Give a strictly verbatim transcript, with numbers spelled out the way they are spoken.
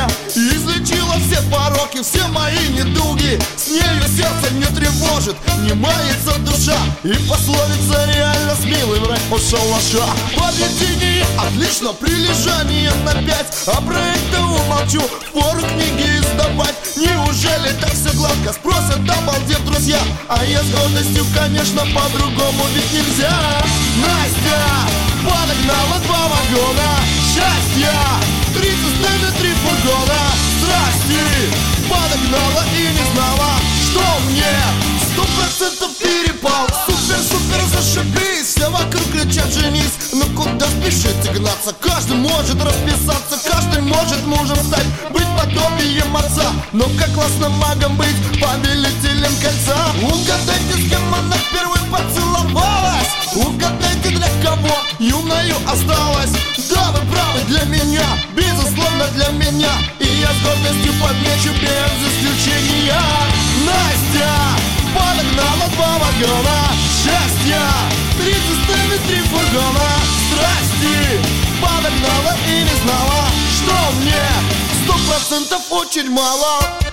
излечила все пороки, все мои недуги. С нею сердце не тревожит, не мается душа. И пословица реально с милым враг пошел лоша. По бюллетени отлично, прилежание на пять. А проекта умолчу, впору книги издавать. Неужели так все гладко, спросят, обалдев, друзья. А я с гордостью, конечно, по-другому ведь нельзя. Настя подогнала два вагона счастья, три цистерны, три фургона страсти. Подогнала и не знала, что мне сто процентов перепал. Супер, супер, зашибись, все вокруг кричат женись. Но куда спешить и гнаться? Каждый может расписаться, каждый может мужем стать, быть подобием отца. Но как классно магом быть повелителем кольца. Угадайте, с кем она впервые поцеловалась. Угадайте, для кого юною осталась. Да, вы правы, для меня, безусловно для меня. И я с гордостью подмечу без исключения. Настя подогнала два вагона счастья, три цистерны, три фургона страсти. Подогнала и не знала, что мне сто процентов очень мало.